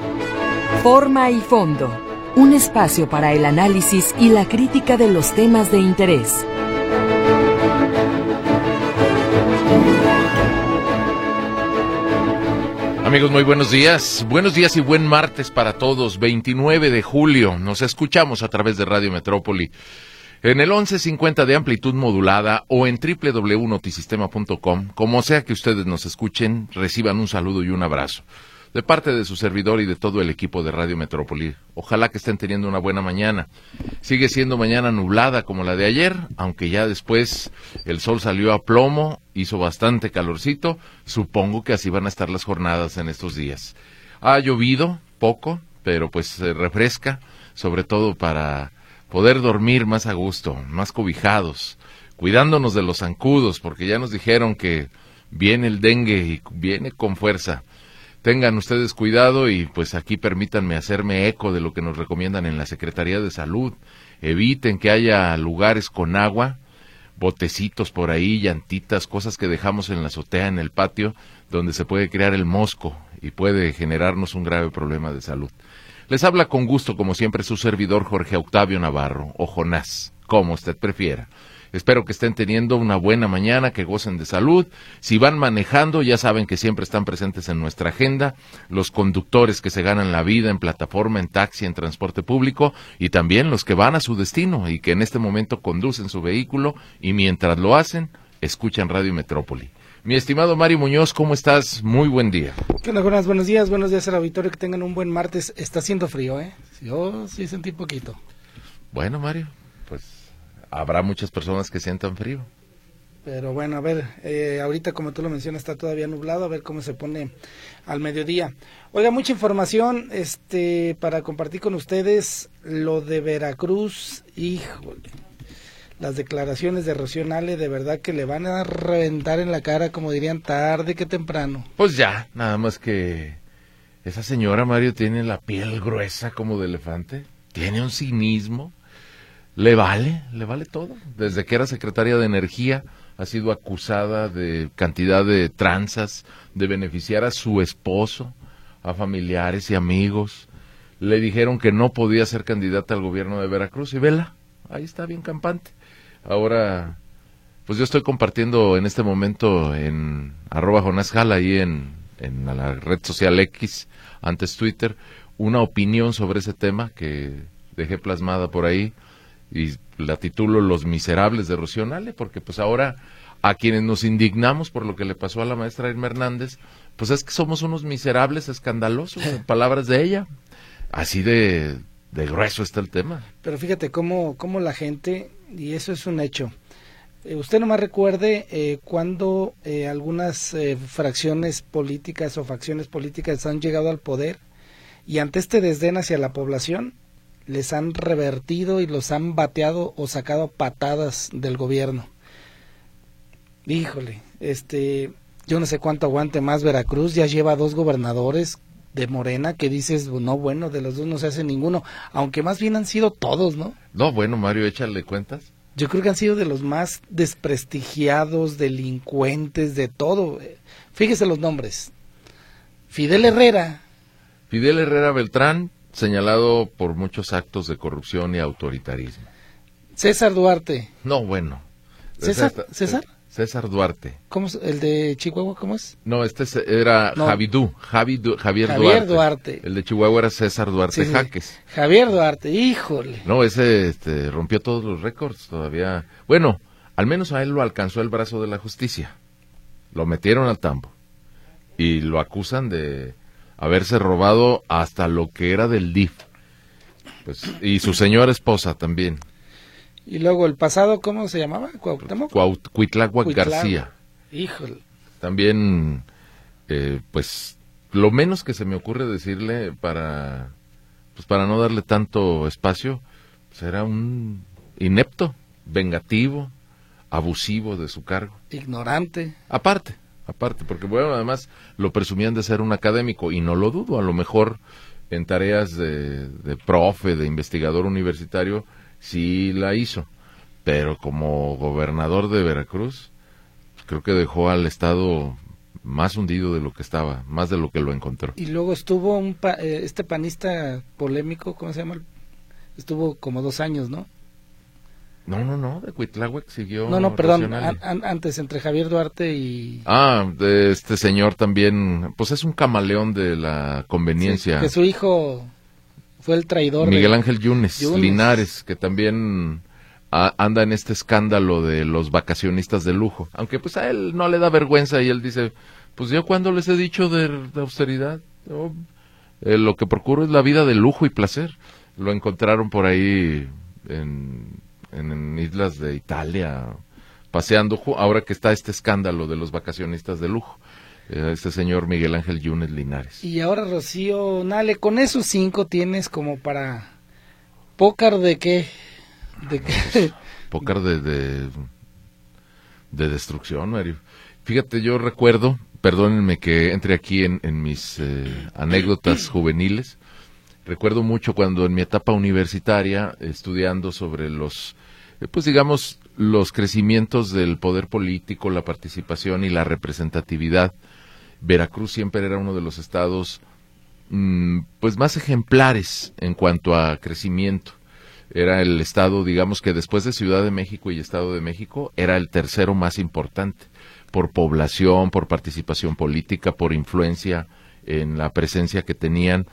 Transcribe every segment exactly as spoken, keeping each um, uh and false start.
Forma y fondo, un espacio para el análisis y la crítica de los temas de interés. Amigos, muy buenos días. Buenos días y buen martes para todos. veintinueve de julio. Nos escuchamos a través de Radio Metrópoli en el once cincuenta de amplitud modulada o en doble u doble u doble u punto notisistema punto com. Como sea que ustedes nos escuchen, reciban un saludo y un abrazo de parte de su servidor y de todo el equipo de Radio Metrópoli. Ojalá que estén teniendo una buena mañana. Sigue siendo mañana nublada como la de ayer, aunque ya después el sol salió a plomo, hizo bastante calorcito. Supongo que así van a estar las jornadas en estos días. Ha llovido poco, pero pues se refresca, sobre todo para poder dormir más a gusto, más cobijados, cuidándonos de los zancudos, porque ya nos dijeron que viene el dengue y viene con fuerza. Tengan ustedes cuidado y pues aquí permítanme hacerme eco de lo que nos recomiendan en la Secretaría de Salud. Eviten que haya lugares con agua, botecitos por ahí, llantitas, cosas que dejamos en la azotea, en el patio, donde se puede crear el mosco y puede generarnos un grave problema de salud. Les habla con gusto, como siempre, su servidor Jorge Octavio Navarro, o Jonás, como usted prefiera. Espero que estén teniendo una buena mañana, que gocen de salud. Si van manejando, ya saben que siempre están presentes en nuestra agenda los conductores que se ganan la vida en plataforma, en taxi, en transporte público, y también los que van a su destino y que en este momento conducen su vehículo y mientras lo hacen, escuchan Radio Metrópoli. Mi estimado Mario Muñoz, ¿cómo estás? Muy buen día. ¿Qué onda, Jonas? Buenos días, buenos días al auditorio, que tengan un buen martes. Está haciendo frío, ¿eh? Yo sí sentí poquito. Bueno, Mario, pues habrá muchas personas que sientan frío. Pero bueno, a ver, eh, ahorita como tú lo mencionas está todavía nublado, a ver cómo se pone al mediodía. Oiga, mucha información este para compartir con ustedes. Lo de Veracruz, híjole, las declaraciones de Rocío Nale de verdad que le van a reventar en la cara, como dirían, tarde que temprano. Pues ya, nada más que esa señora, Mario, tiene la piel gruesa como de elefante, tiene un cinismo. Le vale, le vale todo. Desde que era secretaria de Energía ha sido acusada de cantidad de tranzas, de beneficiar a su esposo, a familiares y amigos. Le dijeron que no podía ser candidata al gobierno de Veracruz y vela, ahí está bien campante. Ahora, pues yo estoy compartiendo en este momento en arroba Jonás Jala, ahí en, en la red social X, antes Twitter, una opinión sobre ese tema que dejé plasmada por ahí. Y la titulo Los Miserables de Rocío Nale, porque pues ahora a quienes nos indignamos por lo que le pasó a la maestra Irma Hernández, pues es que somos unos miserables escandalosos, en palabras de ella. Así de, de grueso está el tema. Pero fíjate cómo, cómo la gente, y eso es un hecho, eh, usted nomás recuerde eh, cuando eh, algunas eh, fracciones políticas o facciones políticas han llegado al poder y ante este desdén hacia la población, les han revertido y los han bateado o sacado patadas del gobierno. Híjole, este, yo no sé cuánto aguante más Veracruz, ya lleva dos gobernadores de Morena que dices, no, bueno, de los dos no se hace ninguno, aunque más bien han sido todos, ¿no? No, bueno, Mario, échale cuentas. Yo creo que han sido de los más desprestigiados, delincuentes, de todo. Fíjese los nombres. Fidel Herrera. Fidel Herrera Beltrán, señalado por muchos actos de corrupción y autoritarismo. César Duarte. No, bueno. ¿César? ¿César? César Duarte. ¿Cómo es? ¿El de Chihuahua cómo es? No, este era no. Javidú, Javidú, Javier, Javier Duarte. Duarte. El de Chihuahua era César Duarte sí, Jaques. Sí. Javier Duarte, híjole. No, ese este, rompió todos los récords todavía. Bueno, al menos a él lo alcanzó el brazo de la justicia. Lo metieron al tambo. Y lo acusan de haberse robado hasta lo que era del D I F. Pues, y su señora esposa también. Y luego el pasado, ¿cómo se llamaba? ¿Cuauhtémoc? Cuitláhuac García. Híjole. También, eh, pues, lo menos que se me ocurre decirle para, pues, para no darle tanto espacio, pues era un inepto, vengativo, abusivo de su cargo. Ignorante. Aparte, aparte, porque bueno, además lo presumían de ser un académico, y no lo dudo, a lo mejor en tareas de, de profe, de investigador universitario, sí la hizo, pero como gobernador de Veracruz, creo que dejó al Estado más hundido de lo que estaba, más de lo que lo encontró. Y luego estuvo un pa, eh, este panista polémico, ¿cómo se llama? Estuvo como dos años, ¿no? No, no, no, de Cuitláhuac siguió. No, no, perdón, an, an, antes entre Javier Duarte y... Ah, de este señor también, pues es un camaleón de la conveniencia. Sí, que su hijo fue el traidor. Miguel de... Ángel Yunes, Yunes Linares, que también a, anda en este escándalo de los vacacionistas de lujo. Aunque pues a él no le da vergüenza y él dice, pues yo cuando les he dicho de, de austeridad, yo, eh, lo que procuro es la vida de lujo y placer. Lo encontraron por ahí en... En, en islas de Italia, paseando, ahora que está este escándalo de los vacacionistas de lujo, eh, este señor Miguel Ángel Yunes Linares. Y ahora, Rocío Nale, con esos cinco tienes como para pócar de qué, de qué. Pues, pócar de, de, de destrucción, Mario. Fíjate, yo recuerdo, perdónenme que entre aquí en, en mis eh, anécdotas juveniles. Recuerdo mucho cuando en mi etapa universitaria, estudiando sobre los, eh, pues digamos, los crecimientos del poder político, la participación y la representatividad, Veracruz siempre era uno de los estados, mmm, pues más ejemplares en cuanto a crecimiento. Era el estado, digamos que después de Ciudad de México y Estado de México, era el tercero más importante, por población, por participación política, por influencia en la presencia que tenían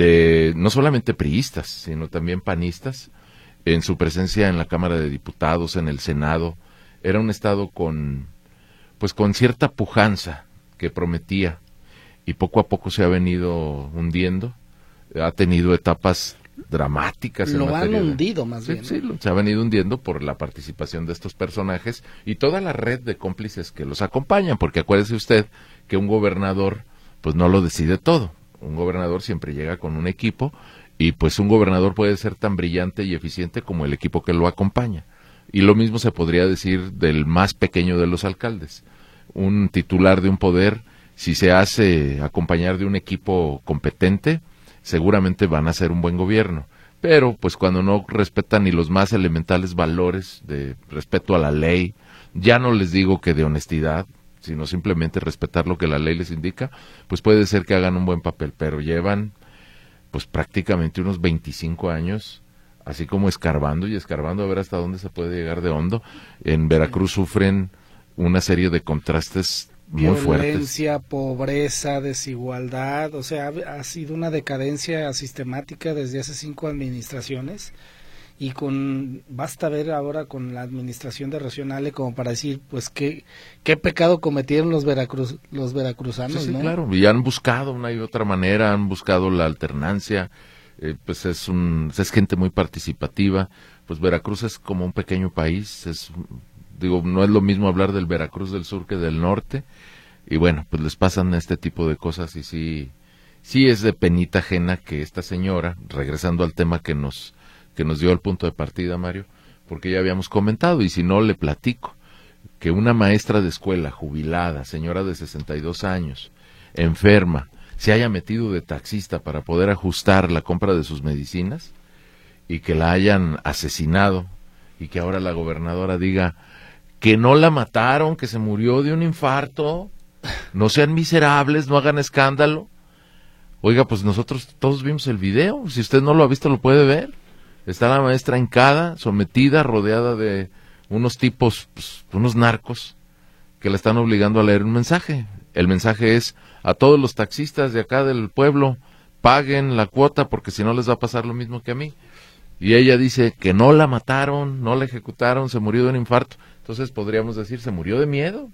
de no solamente priistas, sino también panistas, en su presencia en la Cámara de Diputados, en el Senado. Era un estado con, pues con cierta pujanza que prometía, y poco a poco se ha venido hundiendo, ha tenido etapas dramáticas. Lo en han materia de... hundido más sí, bien. ¿no? Sí, lo, se ha venido hundiendo por la participación de estos personajes y toda la red de cómplices que los acompañan, porque acuérdese usted que un gobernador pues no lo decide todo. Un gobernador siempre llega con un equipo y pues un gobernador puede ser tan brillante y eficiente como el equipo que lo acompaña. Y lo mismo se podría decir del más pequeño de los alcaldes. Un titular de un poder, si se hace acompañar de un equipo competente, seguramente van a ser un buen gobierno. Pero pues cuando no respetan ni los más elementales valores de respeto a la ley, ya no les digo que de honestidad, sino simplemente respetar lo que la ley les indica, pues puede ser que hagan un buen papel, pero llevan pues prácticamente unos veinticinco años, así como escarbando y escarbando a ver hasta dónde se puede llegar de hondo. En Veracruz sufren una serie de contrastes muy fuertes. Violencia, pobreza, desigualdad, o sea, ha, ha sido una decadencia sistemática desde hace cinco administraciones. Y con basta ver ahora con la administración de Rocío Nale como para decir, pues, qué qué pecado cometieron los veracruz los veracruzanos, sí, sí, ¿no? Claro, y han buscado una y otra manera, han buscado la alternancia, eh, pues es un es gente muy participativa. Pues Veracruz es como un pequeño país, es digo, no es lo mismo hablar del Veracruz del sur que del norte, y bueno, pues les pasan este tipo de cosas y sí sí es de penita ajena que esta señora, regresando al tema que nos que nos dio el punto de partida, Mario, porque ya habíamos comentado, y si no, le platico, que una maestra de escuela jubilada, señora de sesenta y dos años, enferma, se haya metido de taxista para poder ajustar la compra de sus medicinas, y que la hayan asesinado, y que ahora la gobernadora diga que no la mataron, que se murió de un infarto, no sean miserables, no hagan escándalo. Oiga, pues nosotros todos vimos el video, si usted no lo ha visto lo puede ver. Está la maestra hincada, sometida, rodeada de unos tipos, pues, unos narcos, que la están obligando a leer un mensaje. El mensaje es, a todos los taxistas de acá del pueblo, paguen la cuota porque si no les va a pasar lo mismo que a mí. Y ella dice que no la mataron, no la ejecutaron, se murió de un infarto. Entonces podríamos decir, ¿se murió de miedo?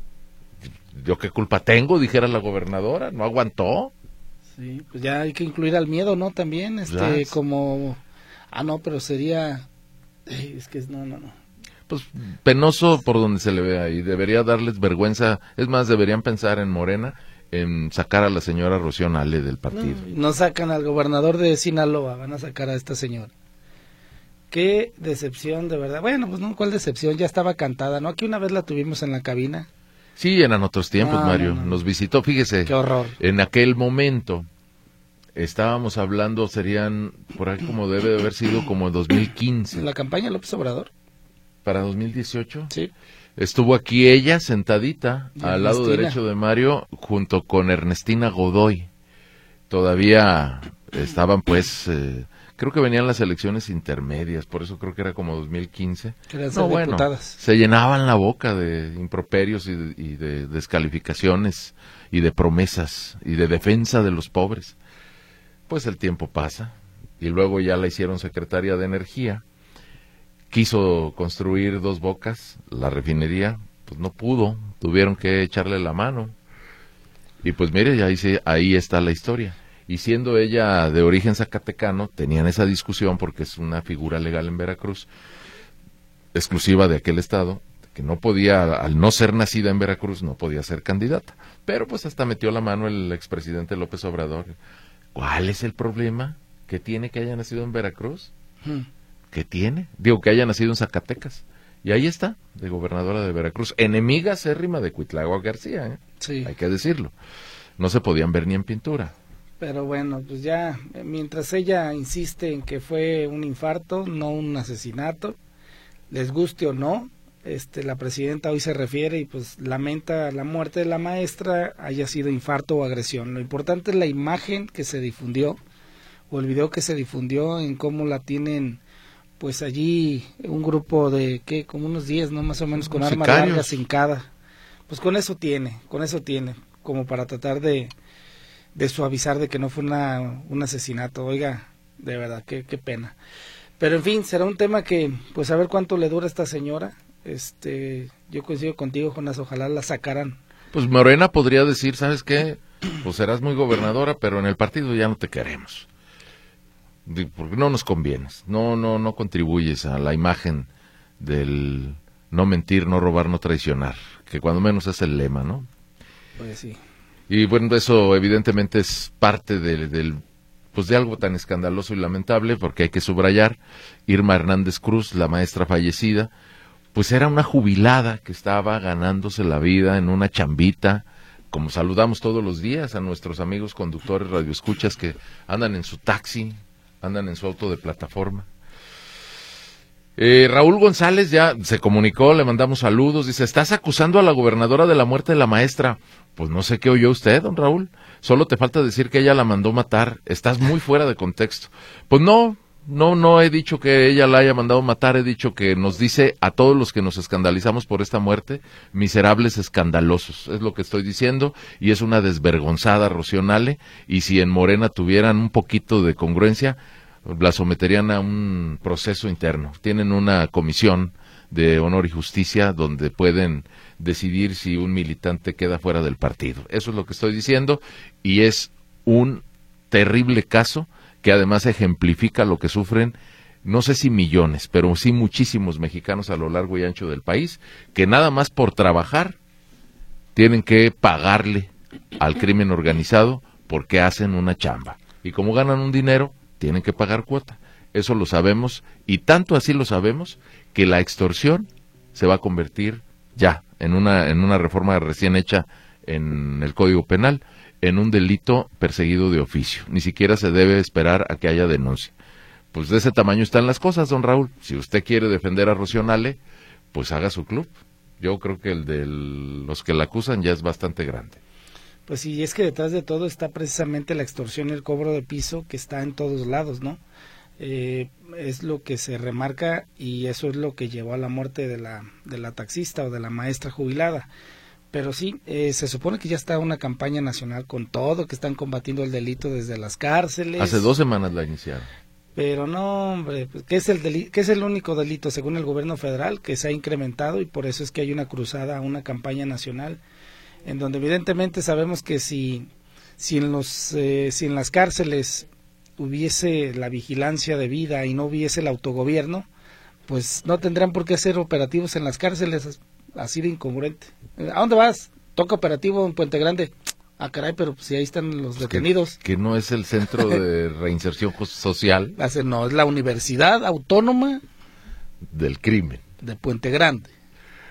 ¿Yo qué culpa tengo? Dijera la gobernadora, ¿no aguantó? Sí, pues ya hay que incluir al miedo, ¿no? También, este, ya. como... Ah, no, pero sería... Es que no, no, no. Pues penoso por donde se le vea y debería darles vergüenza. Es más, deberían pensar en Morena, en sacar a la señora Rocío Nale del partido. No, no sacan al gobernador de Sinaloa, van a sacar a esta señora. Qué decepción, de verdad. Bueno, pues no, ¿cuál decepción? Ya estaba cantada, ¿no? Aquí una vez la tuvimos en la cabina. Sí, eran otros tiempos, no, Mario. No, no. Nos visitó, fíjese. Qué horror. En aquel momento... Estábamos hablando, serían, por ahí como debe de haber sido como en dos mil quince. ¿La campaña López Obrador? ¿Para dos mil dieciocho? Sí. Estuvo aquí ella sentadita Y al lado Ernestina. derecho de Mario junto con Ernestina Godoy. Todavía estaban pues, eh, creo que venían las elecciones intermedias, por eso creo que era como dos mil quince. Querían No, ser bueno, diputadas. se llenaban la boca de improperios y de, y de descalificaciones y de promesas y de defensa de los pobres. Pues el tiempo pasa y luego ya la hicieron secretaria de Energía. Quiso construir Dos Bocas, la refinería, pues no pudo, tuvieron que echarle la mano. Y pues mire, ahí, sí, ahí está la historia. Y siendo ella de origen zacatecano, tenían esa discusión porque es una figura legal en Veracruz, exclusiva de aquel estado, que no podía, al no ser nacida en Veracruz, no podía ser candidata. Pero pues hasta metió la mano el expresidente López Obrador. ¿Cuál es el problema que tiene que haya nacido en Veracruz? Hmm. ¿Qué tiene? Digo, que haya nacido en Zacatecas. Y ahí está, de gobernadora de Veracruz. Enemiga acérrima de Cuitláhuac García, ¿eh? Sí. Hay que decirlo. No se podían ver ni en pintura. Pero bueno, pues ya, eh, mientras ella insiste en que fue un infarto, no un asesinato, les guste o no, este, la presidenta hoy se refiere y pues lamenta la muerte de la maestra, haya sido infarto o agresión. Lo importante es la imagen que se difundió, o el video que se difundió en cómo la tienen, pues allí un grupo de, ¿qué? Como unos diez, ¿no? Más o menos, con armas Sicarios. largas hincada. Pues con eso tiene, con eso tiene, como para tratar de, de suavizar de que no fue una, un asesinato. Oiga, de verdad, qué, qué pena. Pero en fin, será un tema que, pues a ver cuánto le dura a esta señora. Este, yo coincido contigo, Jonás, ojalá la sacaran. Pues Morena podría decir, ¿sabes qué? Pues serás muy gobernadora, pero en el partido ya no te queremos. Porque no nos convienes, no, no, no contribuyes a la imagen del no mentir, no robar, no traicionar, que cuando menos es el lema, ¿no? Pues sí. Y bueno, eso evidentemente es parte del, del pues de algo tan escandaloso y lamentable, porque hay que subrayar, Irma Hernández Cruz, la maestra fallecida, pues era una jubilada que estaba ganándose la vida en una chambita, como saludamos todos los días a nuestros amigos conductores radioescuchas que andan en su taxi, andan en su auto de plataforma. Eh, Raúl González ya se comunicó, le mandamos saludos, dice, ¿estás acusando a la gobernadora de la muerte de la maestra? Pues no sé qué oyó usted, don Raúl, solo te falta decir que ella la mandó matar, estás muy fuera de contexto. Pues no, no, no he dicho que ella la haya mandado matar, he dicho que nos dice a todos los que nos escandalizamos por esta muerte, miserables escandalosos, es lo que estoy diciendo, y es una desvergonzada Rocío Nale, y si en Morena tuvieran un poquito de congruencia, la someterían a un proceso interno. Tienen una comisión de honor y justicia donde pueden decidir si un militante queda fuera del partido. Eso es lo que estoy diciendo y es un terrible caso que además ejemplifica lo que sufren, no sé si millones, pero sí muchísimos mexicanos a lo largo y ancho del país, que nada más por trabajar tienen que pagarle al crimen organizado porque hacen una chamba. Y como ganan un dinero, tienen que pagar cuota. Eso lo sabemos, y tanto así lo sabemos, que la extorsión se va a convertir ya en una, en una reforma recién hecha en el Código Penal, en un delito perseguido de oficio. Ni siquiera se debe esperar a que haya denuncia. Pues de ese tamaño están las cosas, don Raúl. Si usted quiere defender a Rocío Nale, pues haga su club. Yo creo que el de los que la acusan ya es bastante grande. Pues sí, es que detrás de todo está precisamente la extorsión y el cobro de piso que está en todos lados, ¿no? Eh, es lo que se remarca y eso es lo que llevó a la muerte de la, de la taxista o de la maestra jubilada. Pero sí, eh, se supone que ya está una campaña nacional con todo, que están combatiendo el delito desde las cárceles. Hace dos semanas la iniciaron. Pero no, hombre, pues, ¿qué es el deli- qué es el único delito según el gobierno federal que se ha incrementado y por eso es que hay una cruzada, una campaña nacional en donde evidentemente sabemos que si si en los eh, si en las cárceles hubiese la vigilancia debida y no hubiese el autogobierno, pues no tendrán por qué hacer operativos en las cárceles, así de incongruente. ¿A dónde vas? Toca operativo en Puente Grande. Ah, caray, pero si ahí están los Pues detenidos. Que, que no es el centro de reinserción social No, es la Universidad Autónoma del crimen. de Puente Grande.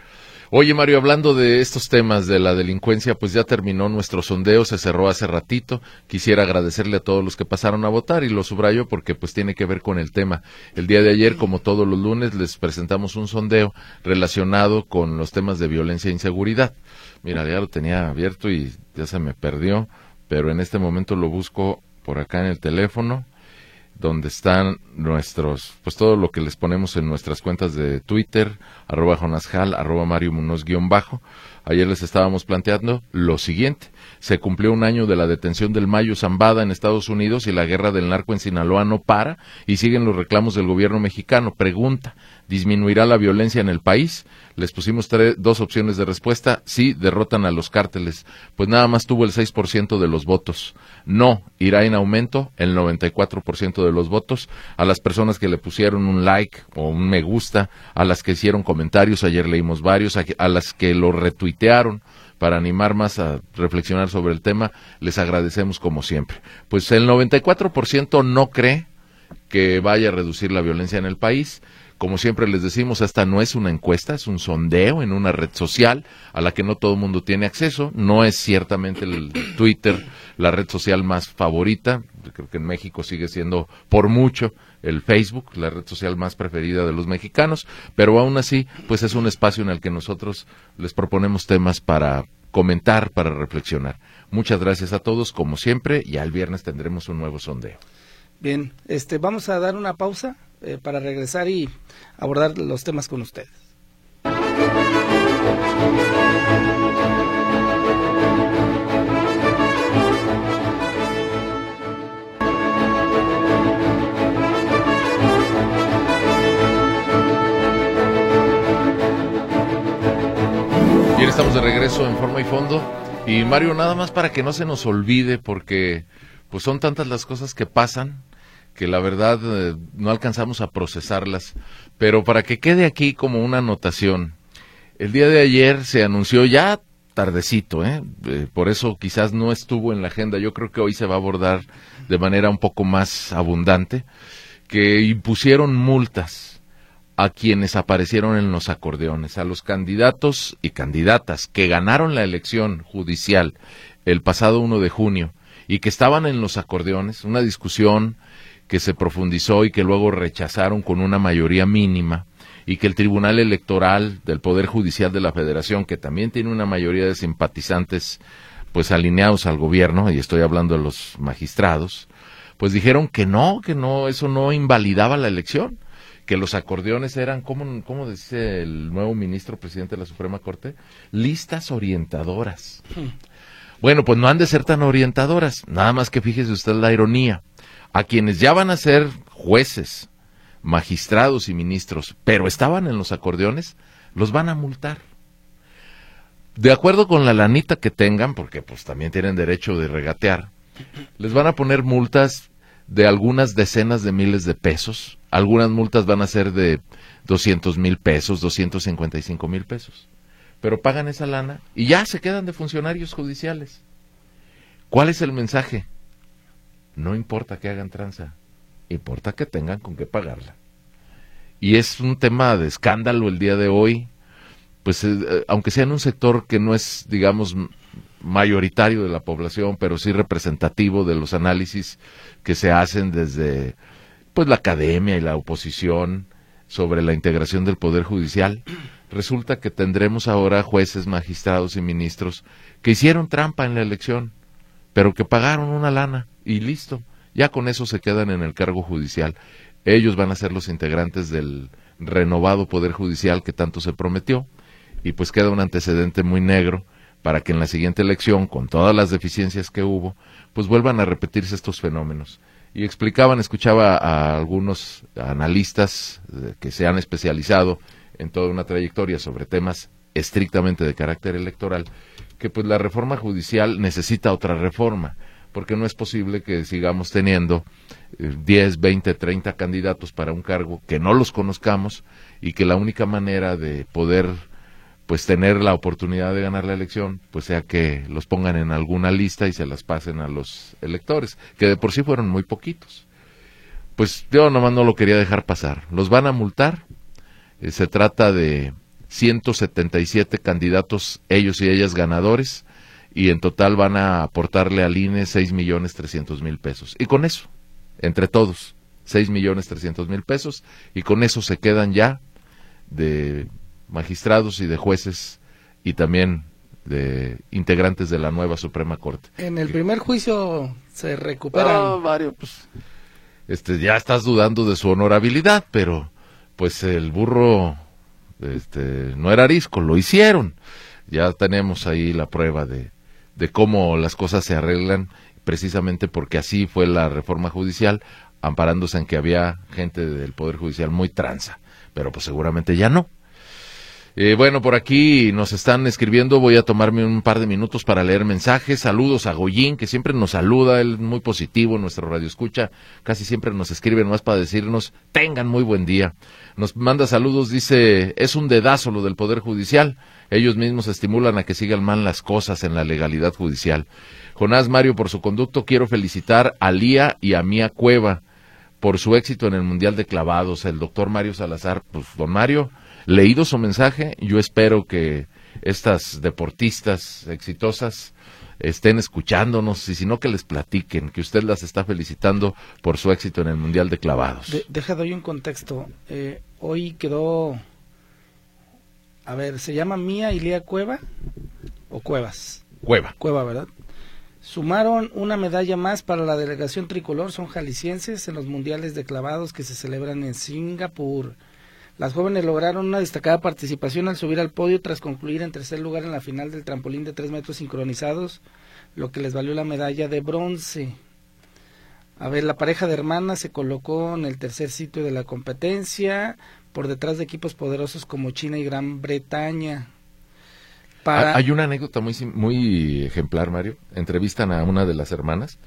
Oye, Mario, hablando de estos temas de la delincuencia, pues ya terminó nuestro sondeo, se cerró hace ratito. Quisiera agradecerle a todos los que pasaron a votar y lo subrayo porque pues tiene que ver con el tema. El día de ayer, como todos los lunes, les presentamos un sondeo relacionado con los temas de violencia e inseguridad. Mira, ya lo tenía abierto y ya se me perdió, pero en este momento lo busco por acá en el teléfono, donde están nuestros, pues todo lo que les ponemos en nuestras cuentas de Twitter, arroba Jonasjal, arroba Mario Munoz guión bajo. Ayer les estábamos planteando lo siguiente: se cumplió un año de la detención del Mayo Zambada en Estados Unidos y la guerra del narco en Sinaloa no para y siguen los reclamos del gobierno mexicano. Pregunta: ¿disminuirá la violencia en el país? Les pusimos tres, dos opciones de respuesta. Sí, derrotan a los cárteles. Pues nada más tuvo el seis por ciento de los votos. No, irá en aumento el noventa y cuatro por ciento de los votos. A las personas que le pusieron un like o un me gusta, a las que hicieron comentarios, ayer leímos varios, a, a las que lo retuitearon para animar más a reflexionar sobre el tema, les agradecemos como siempre. Pues el noventa y cuatro por ciento no cree que vaya a reducir la violencia en el país. Como siempre les decimos, esta no es una encuesta, es un sondeo en una red social a la que no todo el mundo tiene acceso. No es ciertamente el Twitter la red social más favorita. Creo que en México sigue siendo por mucho el Facebook, la red social más preferida de los mexicanos, pero aún así, pues es un espacio en el que nosotros les proponemos temas para comentar, para reflexionar. Muchas gracias a todos, como siempre, y al viernes tendremos un nuevo sondeo. Bien, este, vamos a dar una pausa eh, para regresar y abordar los temas con ustedes. Bien, estamos de regreso en Forma y Fondo. Y Mario, nada más para que no se nos olvide, porque pues son tantas las cosas que pasan que la verdad eh, no alcanzamos a procesarlas, pero para que quede aquí como una anotación, el día de ayer se anunció ya tardecito, ¿eh? Eh, por eso quizás no estuvo en la agenda, yo creo que hoy se va a abordar de manera un poco más abundante, que impusieron multas a quienes aparecieron en los acordeones, a los candidatos y candidatas que ganaron la elección judicial el pasado uno de junio y que estaban en los acordeones, una discusión que se profundizó y que luego rechazaron con una mayoría mínima, y que el Tribunal Electoral del Poder Judicial de la Federación, que también tiene una mayoría de simpatizantes pues alineados al gobierno, y estoy hablando de los magistrados, pues dijeron que no, que no, eso no invalidaba la elección, que los acordeones eran, ¿cómo, cómo dice el nuevo ministro presidente de la Suprema Corte? Listas orientadoras. Hmm. Bueno, pues no han de ser tan orientadoras, nada más que fíjese usted la ironía. A quienes ya van a ser jueces, magistrados y ministros, pero estaban en los acordeones, los van a multar. De acuerdo con la lanita que tengan, porque pues también tienen derecho de regatear, les van a poner multas de algunas decenas de miles de pesos, algunas multas van a ser de doscientos mil pesos, doscientos cincuenta y cinco mil pesos, pero pagan esa lana y ya se quedan de funcionarios judiciales. ¿Cuál es el mensaje? No importa que hagan tranza, importa que tengan con qué pagarla. Y es un tema de escándalo el día de hoy, pues eh, aunque sea en un sector que no es, digamos, mayoritario de la población, pero sí representativo de los análisis que se hacen desde pues la academia y la oposición sobre la integración del Poder Judicial, resulta que tendremos ahora jueces, magistrados y ministros que hicieron trampa en la elección, pero que pagaron una lana y listo, ya con eso se quedan en el cargo judicial. Ellos van a ser los integrantes del renovado Poder Judicial que tanto se prometió, y pues queda un antecedente muy negro para que en la siguiente elección, con todas las deficiencias que hubo, pues vuelvan a repetirse estos fenómenos. Y explicaban, escuchaba a algunos analistas que se han especializado en toda una trayectoria sobre temas estrictamente de carácter electoral, que pues la reforma judicial necesita otra reforma, porque no es posible que sigamos teniendo eh, diez, veinte, treinta candidatos para un cargo que no los conozcamos y que la única manera de poder pues tener la oportunidad de ganar la elección pues sea que los pongan en alguna lista y se las pasen a los electores, que de por sí fueron muy poquitos. Pues yo nomás no lo quería dejar pasar. Los van a multar, eh, se trata de ciento setenta y siete candidatos, ellos y ellas ganadores, y en total van a aportarle al I N E seis millones trescientos mil pesos. Y con eso, entre todos, seis millones trescientos mil pesos, y con eso se quedan ya de magistrados y de jueces y también de integrantes de la nueva Suprema Corte. En el primer juicio se recuperan. Ah, Mario, pues, este, ya estás dudando de su honorabilidad, pero pues el burro este, no era arisco, lo hicieron. Ya tenemos ahí la prueba de, de cómo las cosas se arreglan, precisamente porque así fue la reforma judicial, amparándose en que había gente del Poder Judicial muy tranza, pero pues seguramente ya no. Eh, bueno, por aquí nos están escribiendo, voy a tomarme un par de minutos para leer mensajes. Saludos a Goyín, que siempre nos saluda, él es muy positivo, nuestro radioescucha, casi siempre nos escribe más para decirnos, tengan muy buen día. Nos manda saludos, dice, es un dedazo lo del Poder Judicial, ellos mismos estimulan a que sigan mal las cosas en la legalidad judicial. Jonás Mario, por su conducto, quiero felicitar a Lía y a Mía Cueva por su éxito en el Mundial de Clavados. El doctor Mario Salazar, pues don Mario, leído su mensaje, yo espero que estas deportistas exitosas estén escuchándonos y si no que les platiquen que usted las está felicitando por su éxito en el Mundial de Clavados. De, deja doy un contexto. Eh, hoy quedó, a ver, ¿se llama Mía y Lía Cueva o Cuevas? Cueva. Cueva, ¿verdad? Sumaron una medalla más para la delegación tricolor, son jaliscienses en los mundiales de clavados que se celebran en Singapur. Las jóvenes lograron una destacada participación al subir al podio tras concluir en tercer lugar en la final del trampolín de tres metros sincronizados, lo que les valió la medalla de bronce. A ver, la pareja de hermanas se colocó en el tercer sitio de la competencia, por detrás de equipos poderosos como China y Gran Bretaña. Para... Hay una anécdota muy, muy ejemplar, Mario. Entrevistan a una de las hermanas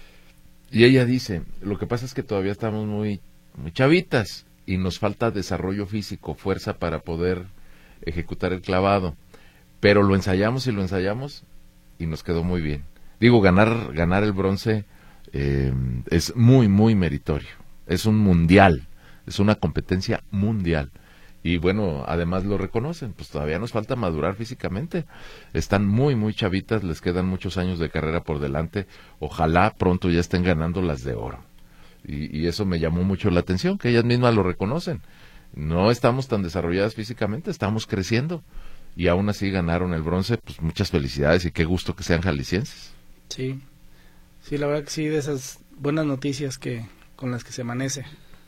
y ella dice, lo que pasa es que todavía estamos muy, muy chavitas y nos falta desarrollo físico, fuerza para poder ejecutar el clavado, pero lo ensayamos y lo ensayamos y nos quedó muy bien. Digo, ganar, ganar el bronce eh, es muy, muy meritorio. Es un mundial, es una competencia mundial. Y bueno, además lo reconocen, pues todavía nos falta madurar físicamente. Están muy, muy chavitas, les quedan muchos años de carrera por delante. Ojalá pronto ya estén ganando las de oro. Y, y eso me llamó mucho la atención, que ellas mismas lo reconocen. No estamos tan desarrolladas físicamente, estamos creciendo. Y aún así ganaron el bronce, pues muchas felicidades y qué gusto que sean jaliscienses. Sí, sí, la verdad que sí, de esas buenas noticias que con las que se amanece.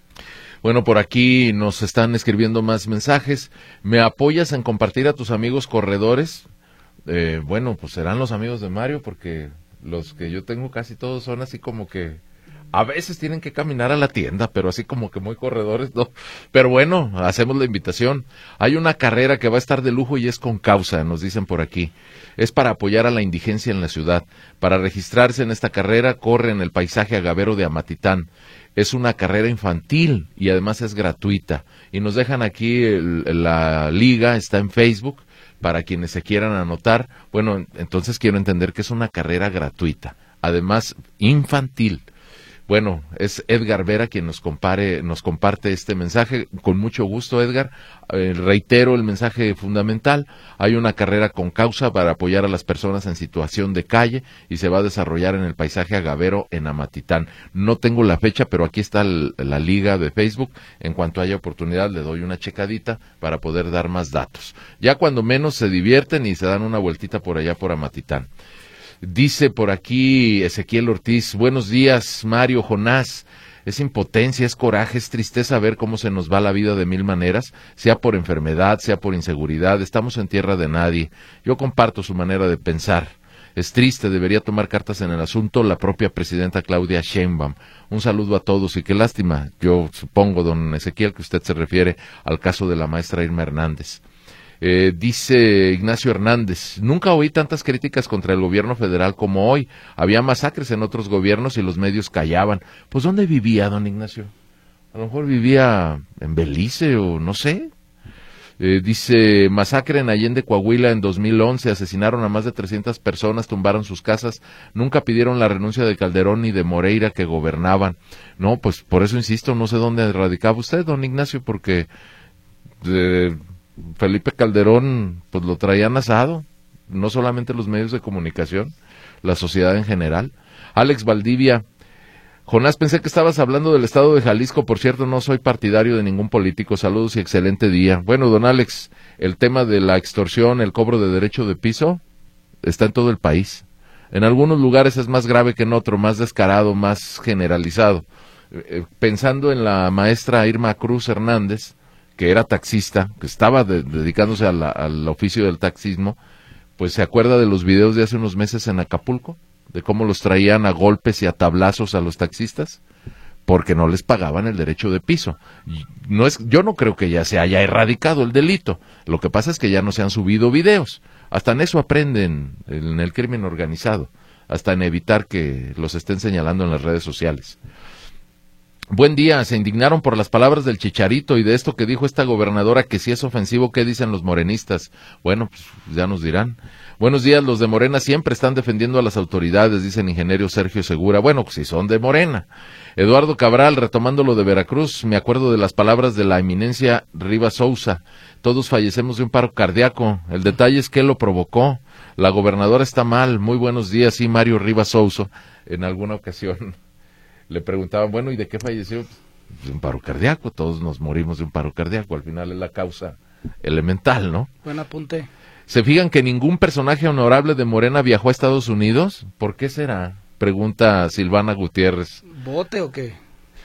Bueno, por aquí nos están escribiendo más mensajes. ¿Me apoyas en compartir a tus amigos corredores? Eh, bueno, pues serán los amigos de Mario, porque los que yo tengo casi todos son así como que a veces tienen que caminar a la tienda, pero así como que muy corredores, no. Pero bueno, hacemos la invitación. Hay una carrera que va a estar de lujo y es con causa, nos dicen por aquí. Es para apoyar a la indigencia en la ciudad. Para registrarse en esta carrera, corre en el paisaje agavero de Amatitán. Es una carrera infantil y además es gratuita. Y nos dejan aquí el, la liga, está en Facebook, para quienes se quieran anotar. Bueno, entonces quiero entender que es una carrera gratuita, además infantil. Bueno, es Edgar Vera quien nos compare, nos comparte este mensaje. Con mucho gusto, Edgar. Eh, reitero el mensaje fundamental. Hay una carrera con causa para apoyar a las personas en situación de calle y se va a desarrollar en el paisaje agavero en Amatitán. No tengo la fecha, pero aquí está el, la liga de Facebook. En cuanto haya oportunidad le doy una checadita para poder dar más datos. Ya cuando menos se divierten y se dan una vueltita por allá por Amatitán. Dice por aquí Ezequiel Ortiz, buenos días, Mario, Jonás. Es impotencia, es coraje, es tristeza ver cómo se nos va la vida de mil maneras, sea por enfermedad, sea por inseguridad. Estamos en tierra de nadie. Yo comparto su manera de pensar. Es triste, debería tomar cartas en el asunto la propia presidenta Claudia Sheinbaum. Un saludo a todos y qué lástima. Yo supongo, don Ezequiel, que usted se refiere al caso de la maestra Irma Hernández. Eh, dice Ignacio Hernández, nunca oí tantas críticas contra el gobierno federal como hoy. Había masacres en otros gobiernos y los medios callaban. Pues ¿dónde vivía, don Ignacio? A lo mejor vivía en Belice o no sé. Eh, dice, masacre en Allende, Coahuila en dos mil once, asesinaron a más de trescientas personas, tumbaron sus casas, nunca pidieron la renuncia de Calderón ni de Moreira que gobernaban. No, pues por eso insisto, no sé dónde radicaba usted, don Ignacio, porque... Eh, Felipe Calderón, pues lo traían asado, no solamente los medios de comunicación, la sociedad en general. Alex Valdivia, Jonás, pensé que estabas hablando del estado de Jalisco, por cierto, no soy partidario de ningún político, saludos y excelente día. Bueno, don Alex, el tema de la extorsión, el cobro de derecho de piso, está en todo el país. En algunos lugares es más grave que en otros, más descarado, más generalizado. Eh, pensando en la maestra Irma Cruz Hernández, que era taxista, que estaba de, dedicándose a la, al oficio del taxismo, pues se acuerda de los videos de hace unos meses en Acapulco, de cómo los traían a golpes y a tablazos a los taxistas, porque no les pagaban el derecho de piso. No es, yo no creo que ya se haya erradicado el delito, lo que pasa es que ya no se han subido videos, hasta en eso aprenden en el crimen organizado, hasta en evitar que los estén señalando en las redes sociales. Buen día, se indignaron por las palabras del Chicharito y de esto que dijo esta gobernadora, que si es ofensivo, ¿qué dicen los morenistas? Bueno, pues ya nos dirán. Buenos días, los de Morena siempre están defendiendo a las autoridades, dice el ingeniero Sergio Segura. Bueno, pues si son de Morena. Eduardo Cabral, retomando lo de Veracruz, me acuerdo de las palabras de la eminencia Rivas Sousa. Todos fallecemos de un paro cardíaco. El detalle es que lo provocó. La gobernadora está mal. Muy buenos días, sí, Mario Rivas Sousa. En alguna ocasión le preguntaban, bueno, ¿y de qué falleció? Pues de un paro cardíaco, todos nos morimos de un paro cardíaco, al final es la causa elemental, ¿no? Buen apunte. ¿Se fijan que ningún personaje honorable de Morena viajó a Estados Unidos? ¿Por qué será? Pregunta Silvana Gutiérrez. ¿Bote o qué?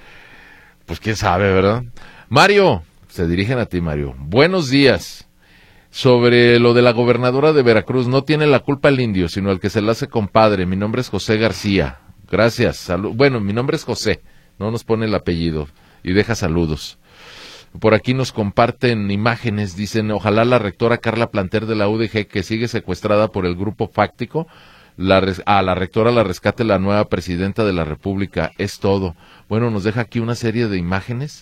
Pues quién sabe, ¿verdad? Mario, se dirigen a ti, Mario. Buenos días. Sobre lo de la gobernadora de Veracruz, no tiene la culpa el indio, sino el que se la hace compadre. Mi nombre es José García. Gracias. Salud. Bueno, mi nombre es José, no nos pone el apellido y deja saludos. Por aquí nos comparten imágenes, dicen, ojalá la rectora Carla Planter de la U D G, que sigue secuestrada por el grupo fáctico, la res, a la rectora la rescate la nueva presidenta de la República, es todo. Bueno, nos deja aquí una serie de imágenes,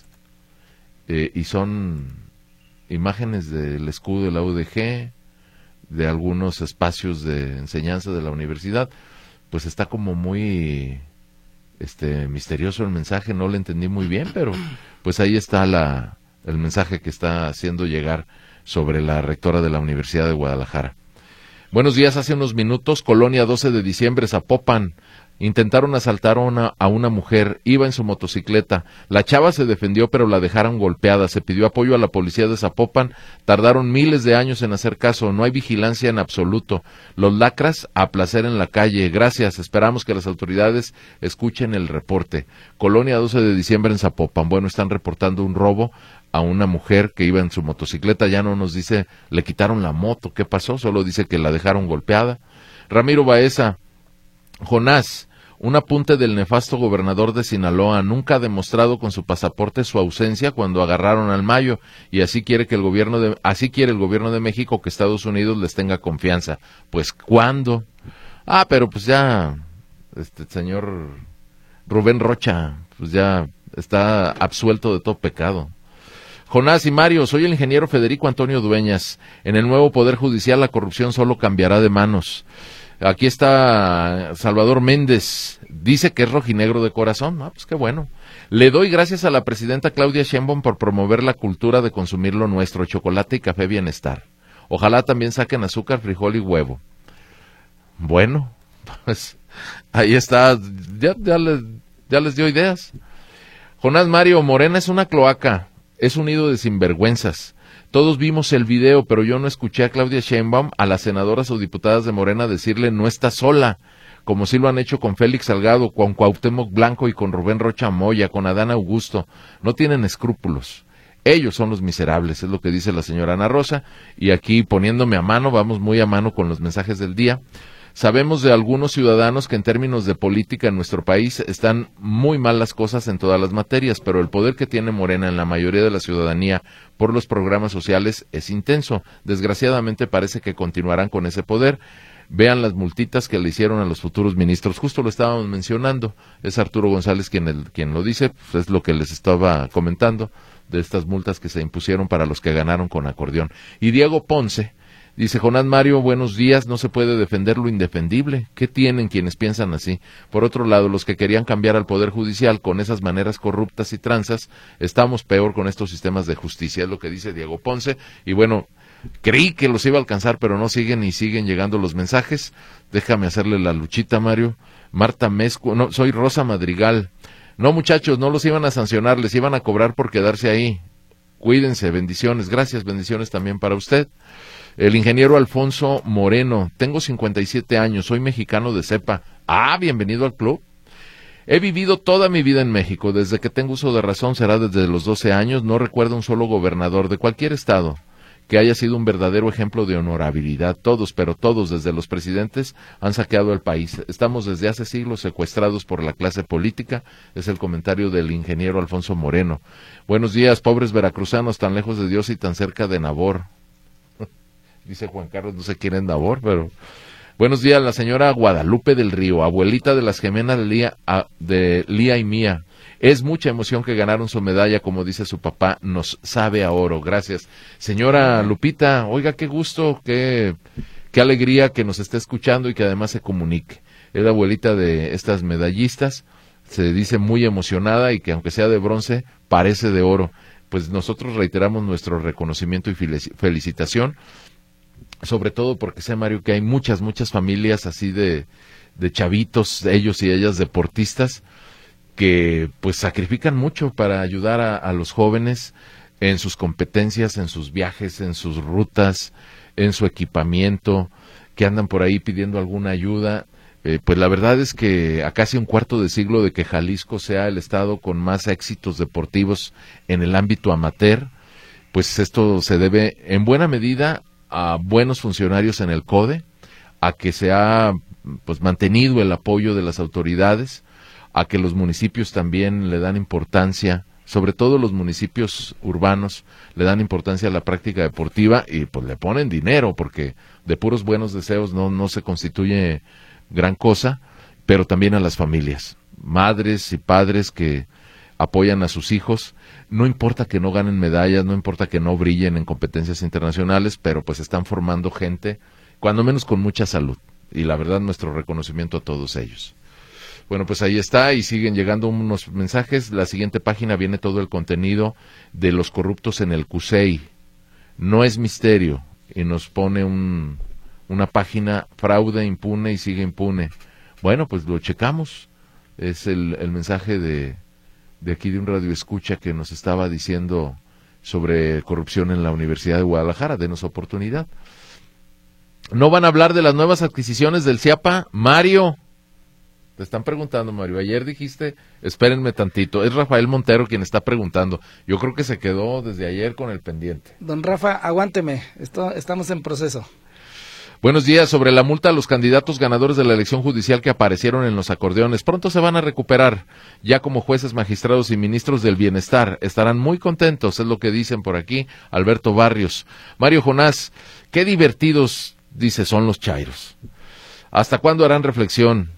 eh, y son imágenes del escudo de la U D G, de algunos espacios de enseñanza de la universidad. Pues está como muy este misterioso el mensaje, no lo entendí muy bien, pero pues ahí está la el mensaje que está haciendo llegar sobre la rectora de la Universidad de Guadalajara. Buenos días, hace unos minutos, Colonia doce de diciembre, Zapopan, intentaron asaltar a una, a una mujer, iba en su motocicleta, la chava se defendió pero la dejaron golpeada, se pidió apoyo a la policía de Zapopan, tardaron miles de años en hacer caso, no hay vigilancia en absoluto, los lacras a placer en la calle, gracias, esperamos que las autoridades escuchen el reporte. Colonia doce de diciembre en Zapopan, bueno, están reportando un robo a una mujer que iba en su motocicleta, ya no nos dice, le quitaron la moto, ¿qué pasó? Solo dice que la dejaron golpeada. Ramiro Baeza, Jonás, un apunte del nefasto gobernador de Sinaloa, nunca ha demostrado con su pasaporte su ausencia cuando agarraron al Mayo, y así quiere que el gobierno de, así quiere el gobierno de México que Estados Unidos les tenga confianza. Pues ¿cuándo? Ah, pero pues ya, este señor Rubén Rocha, pues ya está absuelto de todo pecado. Jonás y Mario, soy el ingeniero Federico Antonio Dueñas. En el nuevo Poder Judicial la corrupción solo cambiará de manos. Aquí está Salvador Méndez, dice que es rojinegro de corazón, ah, pues qué bueno. Le doy gracias a la presidenta Claudia Sheinbaum por promover la cultura de consumir lo nuestro, chocolate y café bienestar. Ojalá también saquen azúcar, frijol y huevo. Bueno, pues ahí está, ya, ya, les, ya les dio ideas. Jonás, Mario, Morena es una cloaca, es un nido de sinvergüenzas. Todos vimos el video, pero yo no escuché a Claudia Sheinbaum, a las senadoras o diputadas de Morena, decirle no está sola, como sí lo han hecho con Félix Salgado, con Cuauhtémoc Blanco y con Rubén Rocha Moya, con Adán Augusto. No tienen escrúpulos. Ellos son los miserables, es lo que dice la señora Ana Rosa. Y aquí, poniéndome a mano, vamos muy a mano con los mensajes del día. Sabemos de algunos ciudadanos que en términos de política en nuestro país están muy mal las cosas en todas las materias, pero el poder que tiene Morena en la mayoría de la ciudadanía por los programas sociales es intenso. Desgraciadamente parece que continuarán con ese poder. Vean las multitas que le hicieron a los futuros ministros. Justo lo estábamos mencionando. Es Arturo González quien, el, quien lo dice. Pues es lo que les estaba comentando de estas multas que se impusieron para los que ganaron con acordeón. Y Diego Ponce Dice Jonás Mario, buenos días, no se puede defender lo indefendible. ¿Qué tienen quienes piensan así? Por otro lado, los que querían cambiar al Poder Judicial con esas maneras corruptas y tranzas, estamos peor con estos sistemas de justicia, es lo que dice Diego Ponce. Y bueno, creí que los iba a alcanzar, pero no siguen y siguen llegando los mensajes. Déjame hacerle la luchita, Mario. Marta Mezco, no, soy Rosa Madrigal. No, muchachos, no los iban a sancionar, les iban a cobrar por quedarse ahí. Cuídense, bendiciones, gracias, bendiciones también para usted. El ingeniero Alfonso Moreno, tengo cincuenta y siete años, soy mexicano de cepa. Ah, bienvenido al club. He vivido toda mi vida en México, desde que tengo uso de razón será desde los doce años, no recuerdo un solo gobernador de cualquier estado que haya sido un verdadero ejemplo de honorabilidad. Todos, pero todos, desde los presidentes, han saqueado el país. Estamos desde hace siglos secuestrados por la clase política, es el comentario del ingeniero Alfonso Moreno. Buenos días, pobres veracruzanos, tan lejos de Dios y tan cerca de Nabor. Dice Juan Carlos, no sé quién es Nabor, pero... Buenos días, la señora Guadalupe del Río, abuelita de las gemelas de Lía, de Lía y Mía. Es mucha emoción que ganaron su medalla, como dice su papá, nos sabe a oro. Gracias. Señora Lupita, oiga, qué gusto, qué, qué alegría que nos esté escuchando y que además se comunique. Es la abuelita de estas medallistas, se dice muy emocionada y que aunque sea de bronce, parece de oro. Pues nosotros reiteramos nuestro reconocimiento y felicitación. Sobre todo porque sé, Mario, que hay muchas, muchas familias así de, de chavitos, ellos y ellas deportistas, que pues sacrifican mucho para ayudar a, a los jóvenes en sus competencias, en sus viajes, en sus rutas, en su equipamiento, que andan por ahí pidiendo alguna ayuda. Eh, pues la verdad es que a casi un cuarto de siglo de que Jalisco sea el estado con más éxitos deportivos en el ámbito amateur, pues esto se debe en buena medida a buenos funcionarios en el CODE, a que se ha pues mantenido el apoyo de las autoridades, a que los municipios también le dan importancia, sobre todo los municipios urbanos, le dan importancia a la práctica deportiva y pues le ponen dinero, porque de puros buenos deseos no, no se constituye gran cosa, pero también a las familias, madres y padres que apoyan a sus hijos. No importa que no ganen medallas, no importa que no brillen en competencias internacionales, pero pues están formando gente, cuando menos con mucha salud. Y la verdad, nuestro reconocimiento a todos ellos. Bueno, pues ahí está, y siguen llegando unos mensajes. La siguiente página viene todo el contenido de los corruptos en el CUSEI. No es misterio, y nos pone un, una página, fraude impune y sigue impune. Bueno, pues lo checamos. Es el, el mensaje de... de aquí de un radioescucha que nos estaba diciendo sobre corrupción en la Universidad de Guadalajara. Denos oportunidad. ¿No van a hablar de las nuevas adquisiciones del CIAPA? Mario, te están preguntando, Mario. Ayer dijiste, espérenme tantito. Es Rafael Montero quien está preguntando. Yo creo que se quedó desde ayer con el pendiente. Don Rafa, aguánteme. Esto, estamos en proceso. Buenos días. Sobre la multa a los candidatos ganadores de la elección judicial que aparecieron en los acordeones, pronto se van a recuperar, ya como jueces, magistrados y ministros del bienestar. Estarán muy contentos, es lo que dicen por aquí. Alberto Barrios. Mario Jonás, qué divertidos, dice, son los chairos. ¿Hasta cuándo harán reflexión?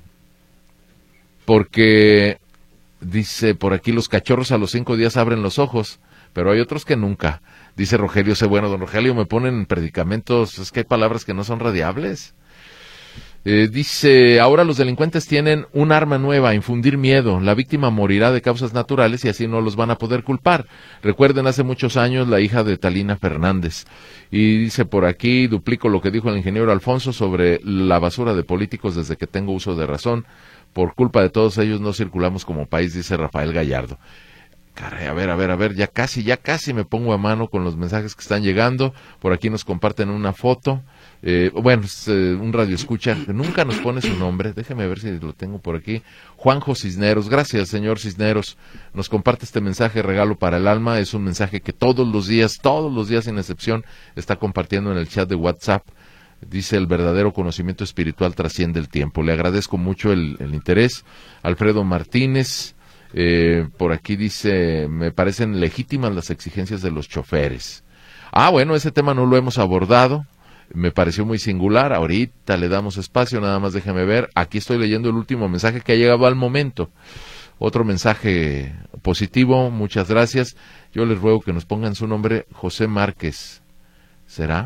Porque, dice por aquí, los cachorros a los cinco días abren los ojos, pero hay otros que nunca. Dice Rogelio C. Bueno, don Rogelio, me ponen predicamentos, es que hay palabras que no son radiables. Eh, dice, ahora los delincuentes tienen un arma nueva, infundir miedo. La víctima morirá de causas naturales y así no los van a poder culpar. Recuerden, hace muchos años, la hija de Talina Fernández. Y dice por aquí, duplico lo que dijo el ingeniero Alfonso sobre la basura de políticos desde que tengo uso de razón. Por culpa de todos ellos no circulamos como país, dice Rafael Gallardo. Caray, a ver, a ver, a ver, ya casi, ya casi me pongo a mano con los mensajes que están llegando. Por aquí nos comparten una foto. Eh, bueno, es eh, un radioescucha, nunca nos pone su nombre, déjeme ver si lo tengo por aquí. Juanjo Cisneros, gracias señor Cisneros, nos comparte este mensaje, regalo para el alma. Es un mensaje que todos los días, todos los días sin excepción, está compartiendo en el chat de WhatsApp. Dice, el verdadero conocimiento espiritual trasciende el tiempo. Le agradezco mucho el, el interés. Alfredo Martínez, eh, por aquí dice, me parecen legítimas las exigencias de los choferes. Ah, bueno, ese tema no lo hemos abordado. Me pareció muy singular, ahorita le damos espacio, nada más déjeme ver. Aquí estoy leyendo el último mensaje que ha llegado al momento. Otro mensaje positivo, muchas gracias. Yo les ruego que nos pongan su nombre, José Márquez. ¿Será?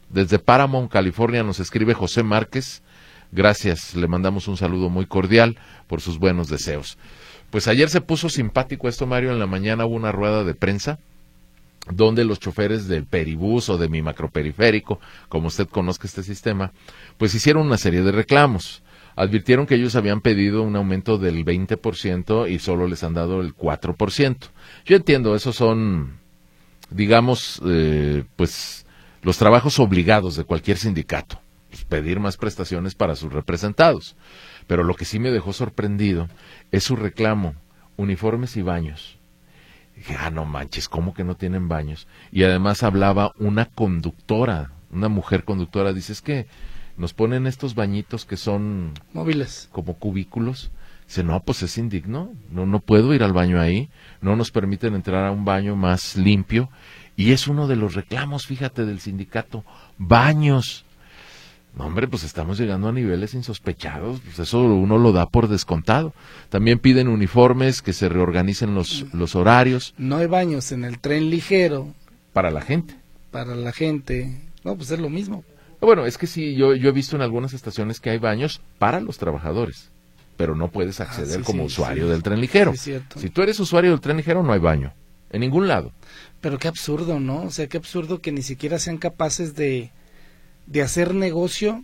Desde Paramount, California, nos escribe José Márquez. Gracias, le mandamos un saludo muy cordial por sus buenos deseos. Pues ayer se puso simpático esto, Mario. En la mañana hubo una rueda de prensa donde los choferes del Peribús o de mi macroperiférico, como usted conozca este sistema, pues hicieron una serie de reclamos. Advirtieron que ellos habían pedido un aumento del veinte por ciento y solo les han dado el cuatro por ciento. Yo entiendo, esos son, digamos, eh, pues los trabajos obligados de cualquier sindicato, pues pedir más prestaciones para sus representados. Pero lo que sí me dejó sorprendido es su reclamo, uniformes y baños. Dije, ah, no manches, ¿cómo que no tienen baños? Y además hablaba una conductora, una mujer conductora, dice, es que nos ponen estos bañitos que son móviles, como cubículos. Dice, no, pues es indigno, no, no puedo ir al baño ahí, no nos permiten entrar a un baño más limpio. Y es uno de los reclamos, fíjate, del sindicato, baños. No, hombre, pues estamos llegando a niveles insospechados, pues eso uno lo da por descontado. También piden uniformes, que se reorganicen los, los horarios. No hay baños en el tren ligero. Para la gente. Para la gente, no, pues es lo mismo. Bueno, es que sí, yo, yo he visto en algunas estaciones que hay baños para los trabajadores, pero no puedes acceder ah, sí, sí, como usuario sí, del tren ligero. Sí, cierto. Si tú eres usuario del tren ligero, no hay baño, en ningún lado. Pero qué absurdo, ¿no? O sea, qué absurdo que ni siquiera sean capaces de, de hacer negocio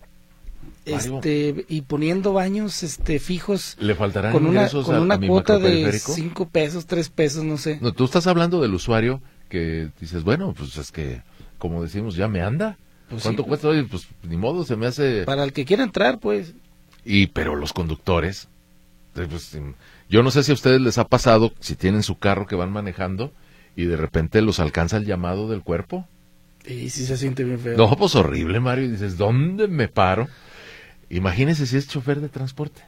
este y poniendo baños este fijos. ¿Le faltarán con una, ingresos con a, una a mi cuota de macroperiférico? cinco pesos, tres pesos, no sé. No, tú estás hablando del usuario que dices, bueno, pues es que, como decimos, ya me anda. Pues ¿cuánto sí, cuesta hoy? Pues ni modo, se me hace... Para el que quiera entrar, pues. Y, pero los conductores, pues, yo no sé si a ustedes les ha pasado, si tienen su carro que van manejando, y de repente los alcanza el llamado del cuerpo. Y sí se siente bien feo. No, pues horrible, Mario, y dices, ¿dónde me paro? Imagínese si es chofer de transporte.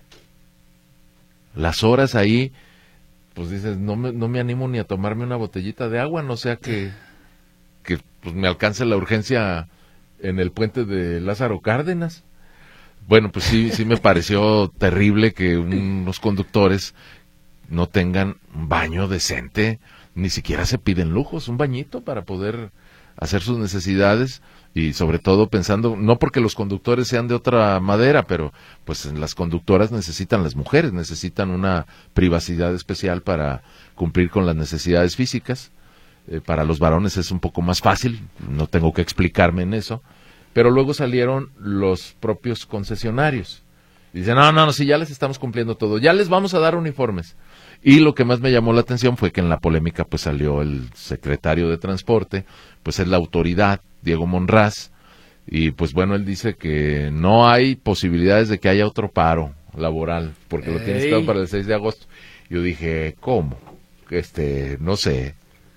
Las horas ahí, pues dices, no me, no me animo ni a tomarme una botellita de agua, no sea que, que pues, me alcance la urgencia en el puente de Lázaro Cárdenas. Bueno, pues sí, sí me pareció terrible que unos conductores no tengan un baño decente, ni siquiera se piden lujos, un bañito para poder hacer sus necesidades y sobre todo pensando, no porque los conductores sean de otra madera, pero pues las conductoras necesitan, las mujeres necesitan una privacidad especial para cumplir con las necesidades físicas. Eh, para los varones es un poco más fácil, no tengo que explicarme en eso, pero luego salieron los propios concesionarios. Dicen, no, no, no, si ya les estamos cumpliendo todo, ya les vamos a dar uniformes. Y lo que más me llamó la atención fue que en la polémica pues salió el secretario de Transporte, pues es la autoridad, Diego Monraz, y pues bueno, él dice que no hay posibilidades de que haya otro paro laboral, porque Ey. lo tiene estado para el seis de agosto. Yo dije, ¿cómo? Este, no sé,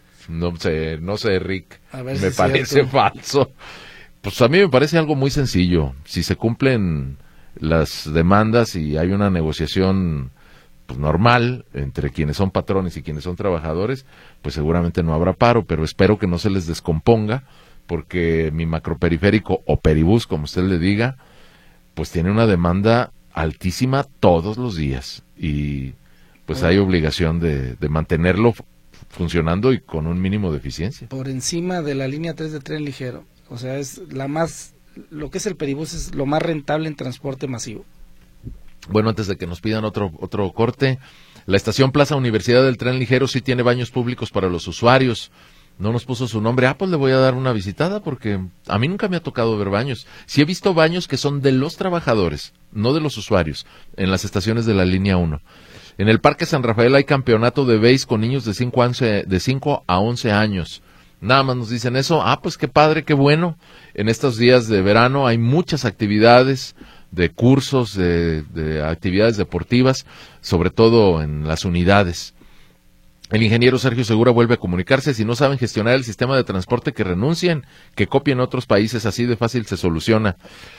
no sé, no sé, Rick, me si parece cierto. falso. Pues a mí me parece algo muy sencillo. Si se cumplen las demandas y hay una negociación pues normal entre quienes son patrones y quienes son trabajadores, pues seguramente no habrá paro, pero espero que no se les descomponga, porque mi macroperiférico o peribús, como usted le diga, pues tiene una demanda altísima todos los días y pues hay obligación de, de mantenerlo funcionando y con un mínimo de eficiencia. Por encima de la línea tres de tren ligero, o sea, es la más, lo que es el peribús es lo más rentable en transporte masivo. Bueno, antes de que nos pidan otro otro corte, la estación Plaza Universidad del Tren Ligero sí tiene baños públicos para los usuarios. No nos puso su nombre. Ah, pues le voy a dar una visitada porque a mí nunca me ha tocado ver baños. Sí he visto baños que son de los trabajadores, no de los usuarios, en las estaciones de la línea uno. En el Parque San Rafael hay campeonato de béis con niños de cinco a once años. Nada más nos dicen eso. Ah, pues qué padre, qué bueno. En estos días de verano hay muchas actividades de cursos, de, de actividades deportivas, sobre todo en las unidades. El ingeniero Sergio Segura vuelve a comunicarse. Si no saben gestionar el sistema de transporte, que renuncien, que copien otros países, así de fácil se soluciona.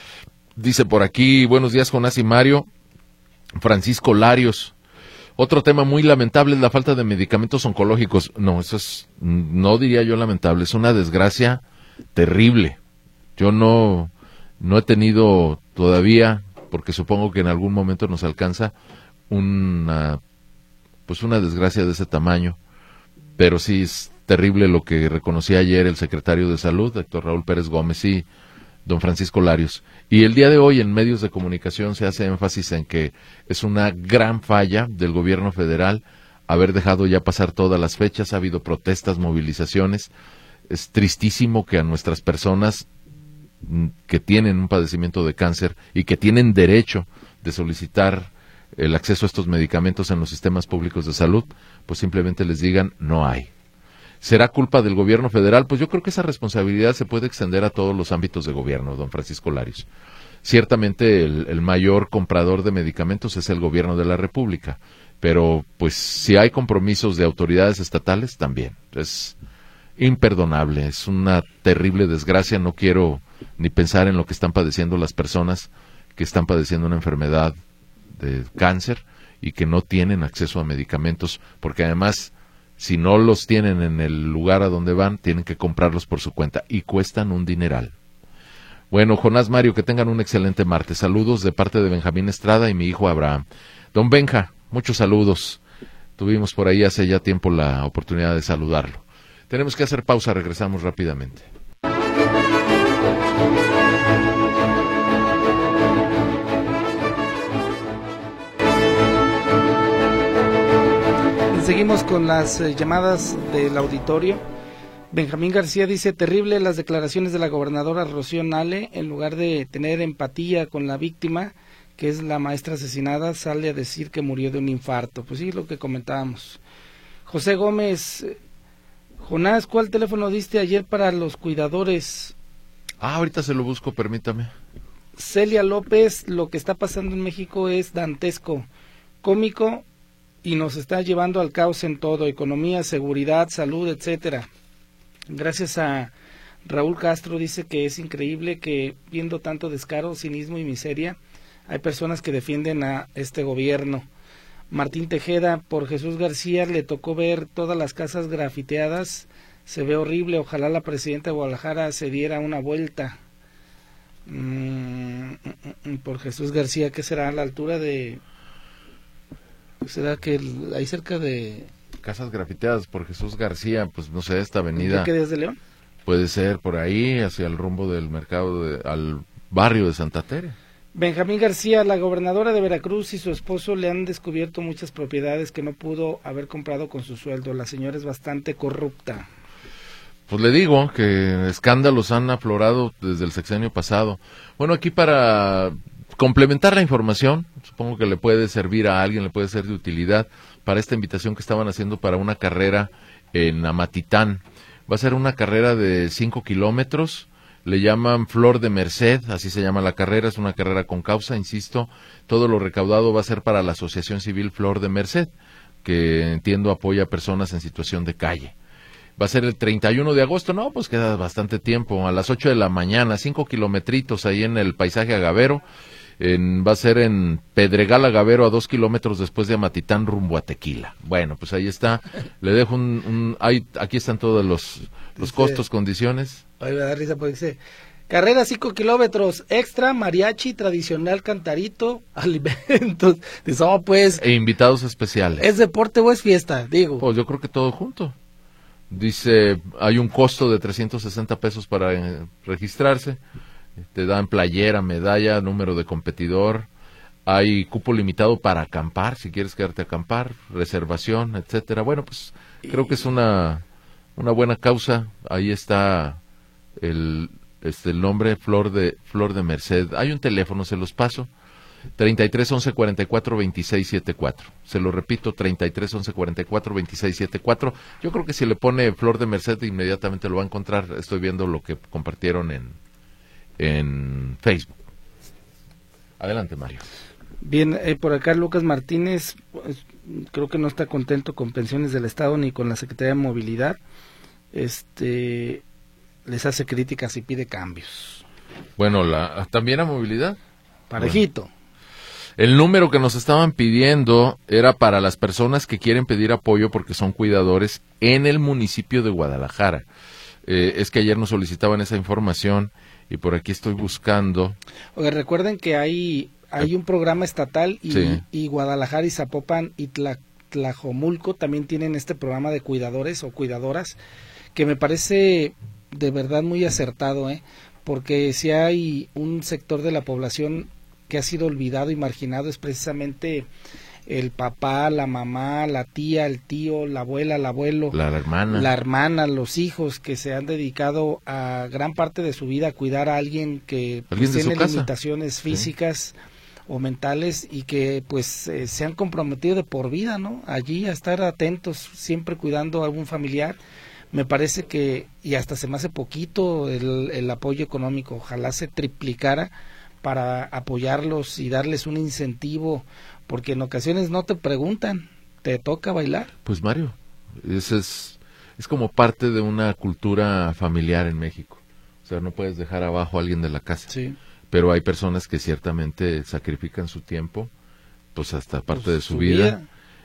Dice por aquí, buenos días Jonás y Mario, Francisco Larios. Otro tema muy lamentable es la falta de medicamentos oncológicos. No, eso es, no diría yo lamentable, es una desgracia terrible. Yo no, no he tenido todavía, porque supongo que en algún momento nos alcanza una, pues una desgracia de ese tamaño, pero sí es terrible lo que reconocía ayer el secretario de Salud, doctor Raúl Pérez Gómez, y don Francisco Larios. Y el día de hoy en medios de comunicación se hace énfasis en que es una gran falla del gobierno federal haber dejado ya pasar todas las fechas. Ha habido protestas, movilizaciones. Es tristísimo que a nuestras personas que tienen un padecimiento de cáncer y que tienen derecho de solicitar el acceso a estos medicamentos en los sistemas públicos de salud, pues simplemente les digan no hay. ¿Será culpa del gobierno federal? Pues yo creo que esa responsabilidad se puede extender a todos los ámbitos de gobierno, don Francisco Larios. Ciertamente el, el mayor comprador de medicamentos es el gobierno de la República, pero pues si hay compromisos de autoridades estatales también. Es imperdonable, es una terrible desgracia. No quiero ni pensar en lo que están padeciendo las personas que están padeciendo una enfermedad de cáncer y que no tienen acceso a medicamentos, porque además si no los tienen en el lugar a donde van, tienen que comprarlos por su cuenta y cuestan un dineral. Bueno, Jonás, Mario, que tengan un excelente martes. Saludos de parte de Benjamín Estrada y mi hijo Abraham. Don Benja, muchos saludos. Tuvimos por ahí hace ya tiempo la oportunidad de saludarlo. Tenemos que hacer pausa, regresamos rápidamente. Seguimos con las eh, llamadas del auditorio. Benjamín García dice, terrible las declaraciones de la gobernadora Rocío Nale, en lugar de tener empatía con la víctima, que es la maestra asesinada, sale a decir que murió de un infarto. Pues sí, lo que comentábamos. José Gómez, Jonás, ¿cuál teléfono diste ayer para los cuidadores? Ah, ahorita se lo busco, permítame. Celia López, lo que está pasando en México es dantesco, cómico, y nos está llevando al caos en todo, economía, seguridad, salud, etcétera. Gracias a Raúl Castro, dice que es increíble que viendo tanto descaro, cinismo y miseria, hay personas que defienden a este gobierno. Martín Tejeda, por Jesús García, le tocó ver todas las casas grafiteadas, se ve horrible, ojalá la presidenta de Guadalajara se diera una vuelta. Mm, por Jesús García, ¿qué será a la altura de...? ¿Será que el, ahí cerca de...? Casas grafiteadas por Jesús García, pues no sé, esta avenida... ¿Qué desde León? Puede ser por ahí, hacia el rumbo del mercado, de, al barrio de Santa Tere. Benjamín García, la gobernadora de Veracruz y su esposo le han descubierto muchas propiedades que no pudo haber comprado con su sueldo. La señora es bastante corrupta. Pues le digo que escándalos han aflorado desde el sexenio pasado. Bueno, aquí para complementar la información, supongo que le puede servir a alguien, le puede ser de utilidad para esta invitación que estaban haciendo para una carrera en Amatitán. Va a ser una carrera de cinco kilómetros, le llaman Flor de Merced, así se llama la carrera, es una carrera con causa, insisto, todo lo recaudado va a ser para la Asociación Civil Flor de Merced, que entiendo apoya a personas en situación de calle. Va a ser el treinta y uno de agosto, no, pues queda bastante tiempo, a las ocho de la mañana, cinco kilometritos ahí en el paisaje agavero. En, va a ser en Pedregal Agavero, a dos kilómetros después de Amatitán, rumbo a Tequila. Bueno, pues ahí está. Le dejo un... un hay, aquí están todos los, los dice, costos, condiciones. Ay, me da risa porque dice, carrera cinco kilómetros, extra, mariachi, tradicional, cantarito, alimentos. Dice, oh, pues... E invitados especiales. ¿Es deporte o es fiesta? Digo. Pues yo creo que todo junto. Dice, hay un costo de trescientos sesenta pesos para eh, registrarse. Te dan playera, medalla, número de competidor, hay cupo limitado para acampar, si quieres quedarte a acampar, reservación, etcétera. Bueno, pues creo que es una una buena causa. Ahí está el este el nombre Flor de Flor de Merced. Hay un teléfono, se los paso, treinta y tres once cuarenta y cuatro veintiséis setenta y cuatro. Se lo repito, treinta y tres once cuarenta y cuatro veintiséis setenta y cuatro. Yo creo que si le pone Flor de Merced inmediatamente lo va a encontrar. Estoy viendo lo que compartieron en en Facebook. Adelante, Mario. Bien, eh, por acá Lucas Martínez, pues, creo que no está contento con pensiones del Estado ni con la Secretaría de Movilidad. Este, les hace críticas y pide cambios. Bueno, la también a movilidad. Parejito. Bueno, el número que nos estaban pidiendo era para las personas que quieren pedir apoyo porque son cuidadores en el municipio de Guadalajara. Eh, es que ayer nos solicitaban esa información. Y por aquí estoy buscando. Oye, recuerden que hay hay un programa estatal y, sí. y Guadalajara y Zapopan y Tla, Tlajomulco también tienen este programa de cuidadores o cuidadoras, que me parece de verdad muy acertado, ¿eh? Porque si hay un sector de la población que ha sido olvidado y marginado, es precisamente el papá, la mamá, la tía, el tío, la abuela, el abuelo, la hermana, la hermana, los hijos que se han dedicado a gran parte de su vida a cuidar a alguien que pues, tiene limitaciones físicas, sí, o mentales, y que pues eh, se han comprometido de por vida, ¿no? Allí a estar atentos, siempre cuidando a algún familiar. Me parece que, y hasta se me hace poquito el, el apoyo económico, ojalá se triplicara para apoyarlos y darles un incentivo, porque en ocasiones no te preguntan, te toca bailar. Pues Mario, eso es, es como parte de una cultura familiar en México. O sea, no puedes dejar abajo a alguien de la casa. Sí. Pero hay personas que ciertamente sacrifican su tiempo, pues hasta parte pues de su, su vida, vida,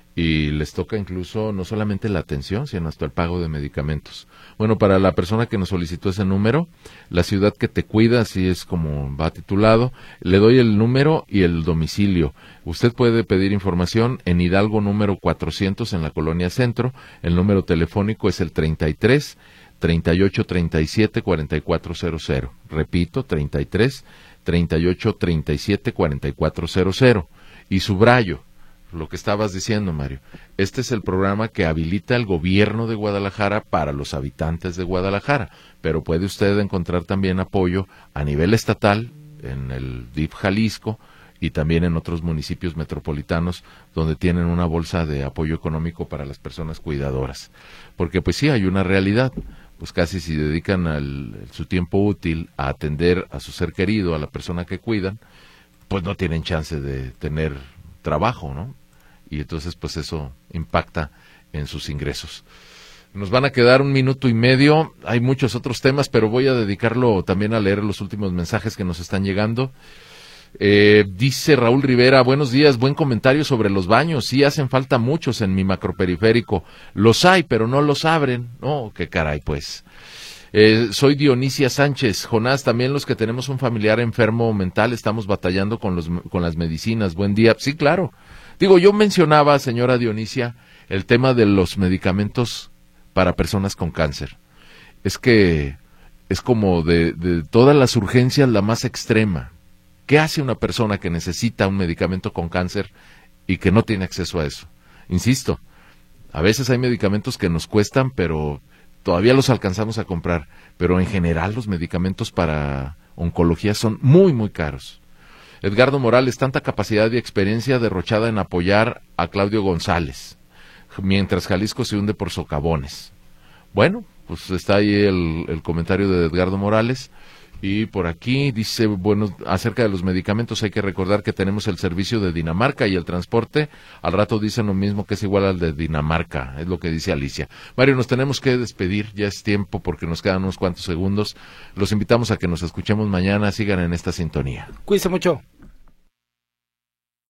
y les toca incluso no solamente la atención, sino hasta el pago de medicamentos. Bueno, para la persona que nos solicitó ese número, La Ciudad que te cuida, así es como va titulado, le doy el número y el domicilio. Usted puede pedir información en Hidalgo número cuatrocientos en la Colonia Centro. El número telefónico es el treinta y tres, treinta y ocho, treinta y siete, cuarenta y cuatro cero cero. Repito, treinta y tres, treinta y ocho, treinta y siete, cuarenta y cuatro cero cero. Y subrayo lo que estabas diciendo, Mario. Este es el programa que habilita el gobierno de Guadalajara para los habitantes de Guadalajara, pero puede usted encontrar también apoyo a nivel estatal, en el D I F Jalisco, y también en otros municipios metropolitanos donde tienen una bolsa de apoyo económico para las personas cuidadoras. Porque pues sí, hay una realidad, pues casi si dedican al, su tiempo útil a atender a su ser querido, a la persona que cuidan, pues no tienen chance de tener trabajo, ¿no? Y entonces pues eso impacta en sus ingresos. Nos van a quedar un minuto y medio, hay muchos otros temas, pero voy a dedicarlo también a leer los últimos mensajes que nos están llegando. Eh, dice Raúl Rivera, buenos días, buen comentario sobre los baños, sí hacen falta muchos en mi macroperiférico, los hay pero no los abren, no, qué caray pues. Eh, soy Dionisia Sánchez, Jonás, también los que tenemos un familiar enfermo mental estamos batallando con, los, con las medicinas, buen día, sí claro, digo yo mencionaba, señora Dionisia, el tema de los medicamentos para personas con cáncer, es que es como de, de todas las urgencias la más extrema. ¿Qué hace una persona que necesita un medicamento con cáncer y que no tiene acceso a eso? Insisto, a veces hay medicamentos que nos cuestan, pero todavía los alcanzamos a comprar, pero en general los medicamentos para oncología son muy, muy caros. Edgardo Morales, tanta capacidad y experiencia derrochada en apoyar a Claudio González, mientras Jalisco se hunde por socavones. Bueno, pues está ahí el, el comentario de Edgardo Morales. Y por aquí dice, bueno, acerca de los medicamentos hay que recordar que tenemos el servicio de Dinamarca y el transporte, al rato dicen lo mismo que es igual al de Dinamarca, es lo que dice Alicia. Mario, nos tenemos que despedir, ya es tiempo porque nos quedan unos cuantos segundos. Los invitamos a que nos escuchemos mañana, sigan en esta sintonía. Cuídense mucho.